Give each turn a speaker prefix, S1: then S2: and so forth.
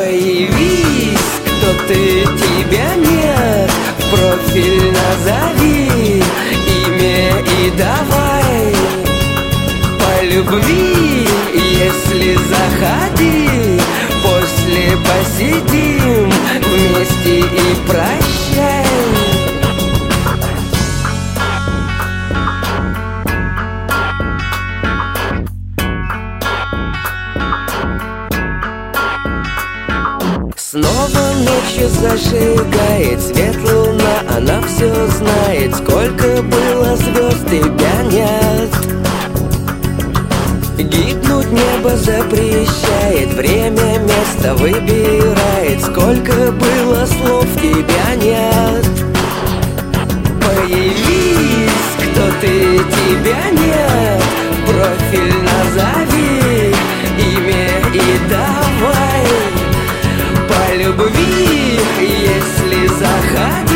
S1: Появись, кто ты, тебя нет. В профиль назови имя и давай по любви, если заходи. После посидим вместе и прощай. Снова ночью зажигает свет луна. Она все знает, сколько было звезд, тебя нет. Гибнуть небо запрещает, время, место выбирает. Сколько было слов, тебя нет. Появись, кто ты, тебя нет. Профиль назови, имя и давай по любви, если заходи.